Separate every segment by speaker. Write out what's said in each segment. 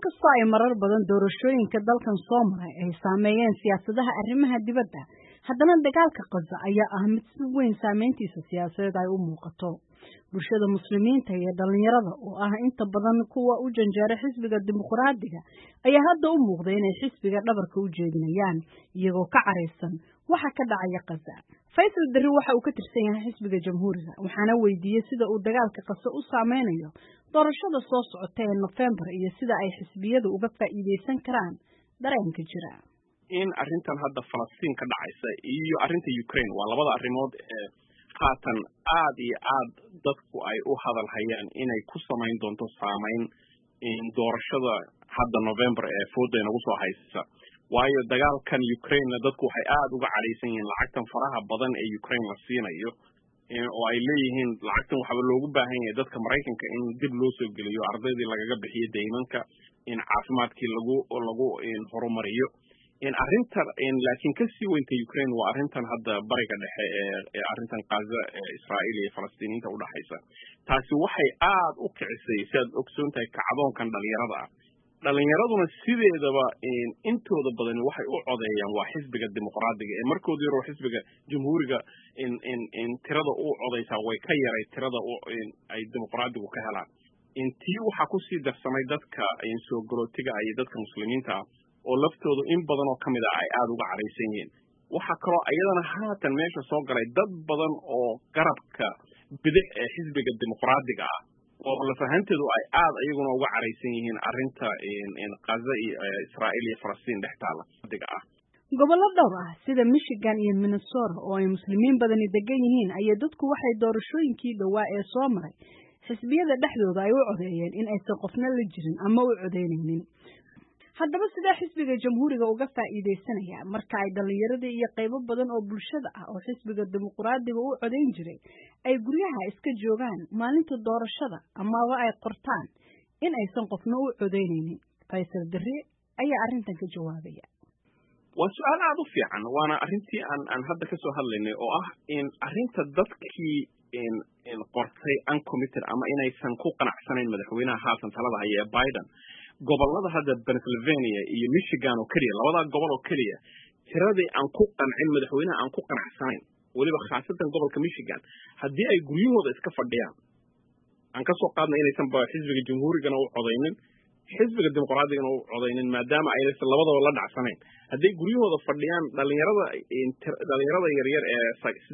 Speaker 1: inkastoo ay marar badan doorashooyinka dalkan soo maray ay saameeyeen siyaasadaha arrimaha dibadda, haddana dagaalka Gaza ayaa ah mid si weyn saameyntiisa siyaasadeed ay u muuqato. Bulshada muslimiinta iyo dhalinyarada oo ah inta badan kuwa u janjeera xisbiga dimuqraadiga ayaa hadda u muuqda inay xisbiga dhabarka u jeedinayaan iyagoo ka careysan waxa ka dhacaya Gaza. Faysal Darri waxa uu ka tirsan yahay xisbiga Jamhuuriga waxaana weydiiyay sida uu dagaalka Gaza u saameynayo doorashada soo socota ee November iyo sida ay xisbiyadu uga faa'iideysan karaan dareenka jira.
Speaker 2: In arrintan hadda Falastiin ka dhacaysa iyo arrinta Ukraine waa labada arrimood ee haatan aad iyo aad dadku ay u hadal hayaan inay ku samayn doonto saameyn in doorashada hadda November ee fooda nagu soo haysa. waayo dagaalkan Ukraine dadku waxay aad uga careysan yihiin lacagtan faraha badan ee Ukraine la siinayo oo ay leeyihiin lacagtan waxa loogu baahan yahay dadka Mareykanka in dib loo soo geliyo ardaydii lagaga bixiyo deymanka in caafimaadkii lagu horumariyo in arrintan laakiin ka sii weynta Ukraine waa arrintan hadda bariga dhexe ee arrintan Gaza ee Israa'iil iyo Falastiiniinta u dhaxaysa taasi waxay aad u kicisay sidaad ogsoontahay kacdoonkan dhalinyaraduna sideedaba intooda badan waxay u codeeyaan waa xisbiga dimuqraadiga ee markoodii hore xisbiga jamhuuriga in tirada u codeysa way ka yaray tirada ay dimuqraadigu ka helaan intii waxa ku sii darsamay dadka soo galootiga ay dadka muslimiinta oo laftoodu in badan oo kamid ah ay aad uga careysan yihiin waxa kale ayadana haatan meesha soo galay dad badan oo garabka bidix ee xisbiga dimuqraadiga ah oo la fahanteedu ay aad ayaguna uga careysan yihiin arrinta Gaza iyo Israa'iil iyo Falastiin dhextaala diga ah
Speaker 1: gobollo dhowr ah sida Michigan iyo Minnesota oo ay muslimiin badani degan yihiin ayaa dadku waxay doorashooyinkii dhawaa ee soo maray xisbiyada dhexdooda ay u codeeyeen in aysan qofna la jirin ama u codeynaynin. haddaba sida xisbiga jamhuuriga uga faa'iideysanaya marka ay dhalinyarada iyo qaybo badan oo bulshada ah oo xisbiga dimuqraadiga u codeyn jiray ay guryaha iska joogaan maalinta doorashada amaba ay qortaan in aysan qofna u codeynaynin. Faysal Darri ayaa arrintan ka jawaabaya.
Speaker 2: waa su'aal aad u fiican waana arrintii aan hadda ka soo hadlaynay oo ah in arrinta dadkii in qortay uncommitted ama inaysan ku qanacsanayn madaxweynaha haatan talada haya ee Biden gobolada hadda Pennsylvania iyo Michigan oo kaliya labada gobol oo kaliya tiradii aan ku qancin madaxweynaha aan ku qanacsanayn waliba khaasatan gobolka Michigan haddii ay guryahooda iska fadhiyaan aan ka soo qaadnay inaysan ba xisbiga jamhuurigana u codeynin xisbiga dimuqraadiga u codeynin maadaama ay labadaba la dhacsanayn haddii guryahooda fadhiyaan dhalinyarada yaryar ee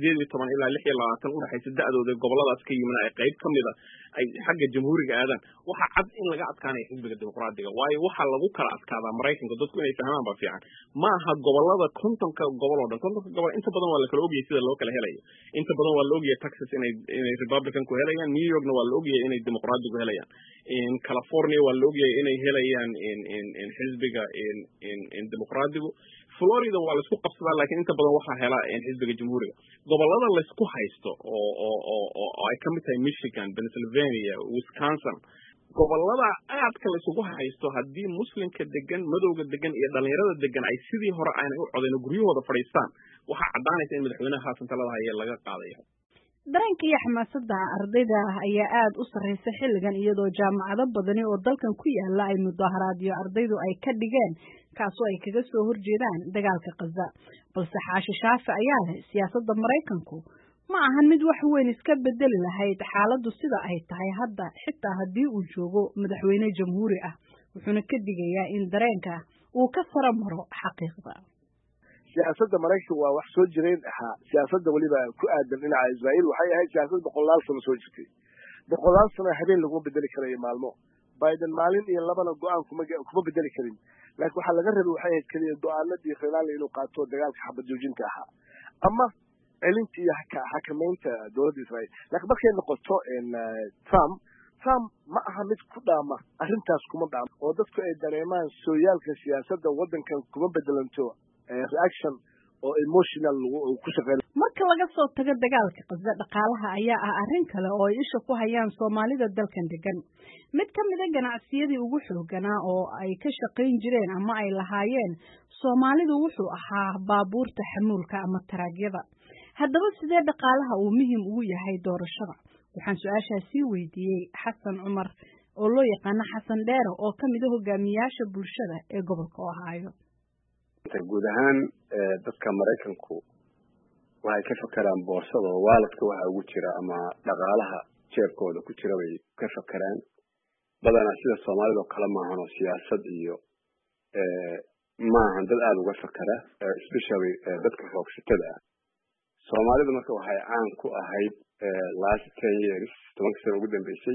Speaker 2: 18 ilaa 26 u dhaxaysa da'dooda goboladaas ka yimid ay qayb kamid ah ay xagga jamhuuriga aadaan waxa cad in laga adkaanayo xisbiga dimuqraadiga waayo waxa lagu kala adkaadaa Mareykanka dadku inay fahmaan ba fiican ma aha gobolada kontonka gobol oo dhan kontonka gobol inta badan waa la kala ogyahay sida loo kala helayo inta badan waa la ogyahay Texas inay Republican ku helayaan New Yorkna waa la ogyahay inay dimuqraadigu helayaan in California waa la ogyahay inay helayaan in xisbiga in dimuqraadigu Florida waa la isku qabsadaa laakiin inta badan waxa hela xisbiga jamhuuriga gobolada la isku haysto oo ay kamid tahay Michigan, Pennsylvania, Wisconsin gobolada aadka la isugu haysto haddii muslimka degan madowga degan iyo dhalinyarada degan ay sidii hore aanay u codeyn guryahooda fadhiistaan waxa cadaanaysa in madaxweynaha haatan talada haya laga qaadayo.
Speaker 1: dareenka iyo xamaasadda ardayda ayaa aad u sareysa xilligan iyadoo jaamacado badani oo dalkan ku yaala ay mudaharaadyo ardaydu ay ka dhigeen kaasoo ay kaga soo horjeedaan dagaalka Gaza balse Xaashi Shaafi ayaa leh siyaasadda Mareykanku ma ahan mid wax weyn iska bedeli lahayd xaaladdu sida ay tahay hadda xitaa haddii uu joogo madaxweyne jamhuuri ah wuxuuna ka digayaa in dareenka uu ka sara maro xaqiiqda.
Speaker 3: siyaasadda Mareykanka waa wax soo jireen ahaa siyaasadda waliba ku aadan dhinaca Israa'iil waxay ahayd siyaasad boqolaal sano soo jirtay boqolaal sano habeen lagu bedeli karay maalmo Biden maalin iyo labana go'aan kuma bedeli karin laakiin waxa laga rabay waxay ahayd kaliya go'aanadii khilaal inuu qaato dagaalka xabad joojinta ahaa ama celintii xakameynta dowladda Israa'iil laakiin markay noqoto Trump ma aha mid ku dhaama arrintaas kuma dhaama oo dadku ay dareemaan sooyaalka siyaasadda waddankan kuma bedelanto reaction oo emotional ku shaqeeyo
Speaker 1: marka laga soo tago dagaalka Gaza dhaqaalaha ayaa ah arrin kale oo ay isha ku hayaan Soomaalida dalkan degan mid ka mid ah ganacsiyadii ugu xoogganaa oo ay ka shaqeyn jireen ama ay lahaayeen Soomaalidu wuxuu ahaa baabuurta xamuulka ama taraagyada haddaba sidee dhaqaalaha uu muhiim ugu yahay doorashada waxaan su'aashaasi weydiiyay Xasan Cumar oo loo yaqaano Xasan Dheere oo ka mid ah hogaamiyaasha bulshada ee gobolka Ohio.
Speaker 4: guud ahaan dadka Mareykanku waxay ka fakaraan boorsada waaladka waxa ugu jira ama dhaqaalaha jeebkooda ku jira bay ka fakaraan badanaa sida Soomaalida kala maahan oo siyaasad iyo maahan dad aad uga fakara especially dadka xoogsatada Soomaalida marka waxay caan ku ahayd last 10 years tobanka sano ugu dambeysay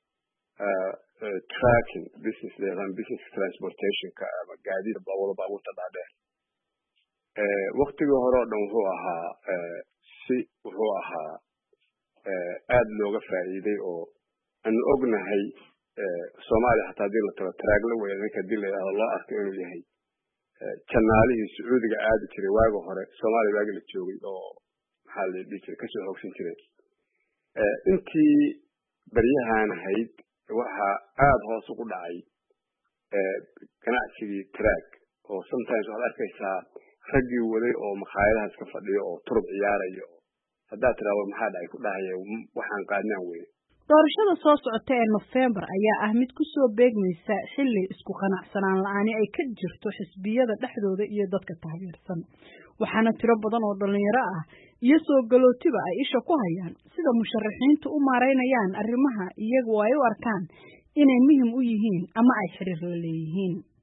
Speaker 4: tracking business transportation ka ama gaadiid baabuurta dhaadheer waqtigii hore oo dhan wuxuu ahaa aad looga faa'iiday oo aan ognahay Soomaaliya hataa hadii la tago traagla weyn ninka dilay loo arko inuu yahay janaalihii Sacuudiga aadi jiray waaga hore Soomaaliya waaga la joogay oo maxaa la dhigay ka soo hoogsan jiray intii baryahan ahayd waxa aad hoos ugu dhacay ganacsigii track oo sometimes waad arkaysaa ragii waday oo makhaayadahaas ka fadhiyo oo turub ciyaarayo hadaa tiraado maxaa dhacay ku dhahay waxaan qaadnaan weey
Speaker 1: doorashada soo socota ee November ayaa ah mid ku soo beegmaysa xilli isku qanacsanaan la'aan ay ka jirto xisbiyada dhexdooda iyo dadka taageersan waxaana tiro badan oo dhalinyaro ah iyo soo galootiba ay isha ku hayaan sida musharaxiintu u maareynayaan arrimaha iyagu ay u arkaan inay muhiim u yihiin ama ay xiriir la leeyihiin